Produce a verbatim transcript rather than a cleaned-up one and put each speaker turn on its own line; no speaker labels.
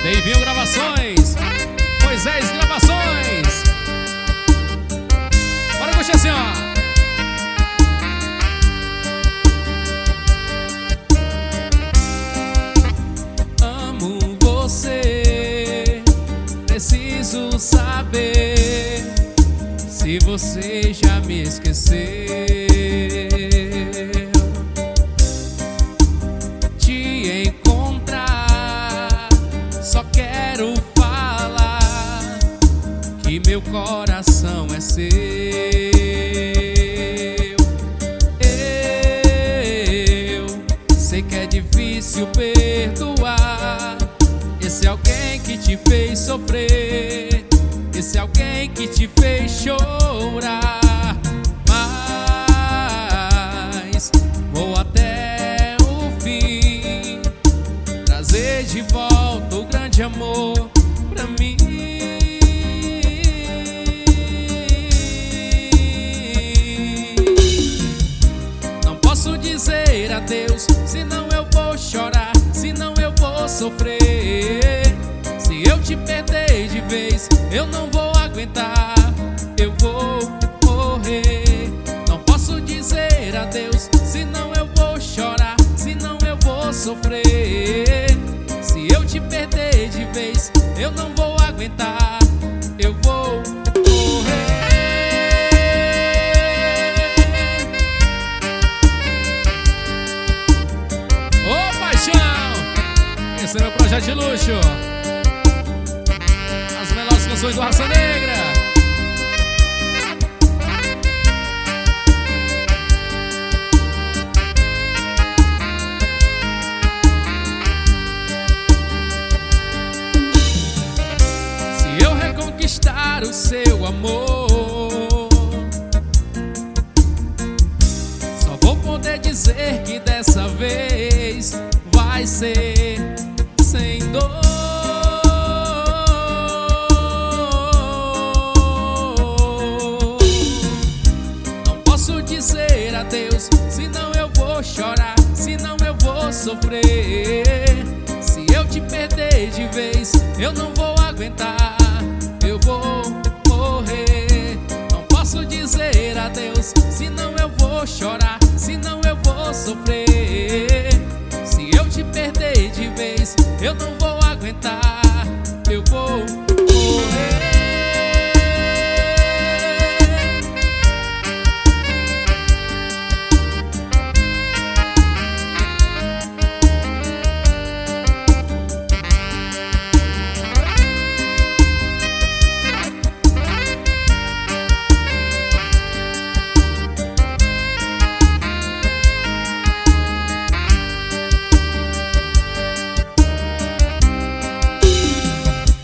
Leivinho Gravações, Moisés Gravações. Bora curtir assim, ó. Preciso saber se você já me esqueceu. Te encontrar, só quero falar que meu coração é seu. Eu sei que é difícil perdoar esse alguém que te fez sofrer, esse alguém que te fez chorar. Mas vou até o fim trazer de volta o grande amor pra mim. Não posso dizer adeus, senão eu vou chorar, senão eu vou sofrer. Se eu te perder de vez, eu não vou aguentar, eu vou morrer. Não posso dizer adeus, senão eu vou chorar, senão eu vou sofrer. Se eu te perder de vez, eu não vou aguentar, eu vou morrer. Ô paixão, esse é meu projeto de luxo. As melhores canções do Raça Negra. Se eu reconquistar o seu amor, só vou poder dizer que dessa vez vai ser sem dor. Não posso dizer adeus, senão eu vou chorar, senão eu vou sofrer. Se eu te perder de vez, eu não vou aguentar, eu vou morrer. Não posso dizer adeus, senão eu vou chorar, senão eu vou sofrer.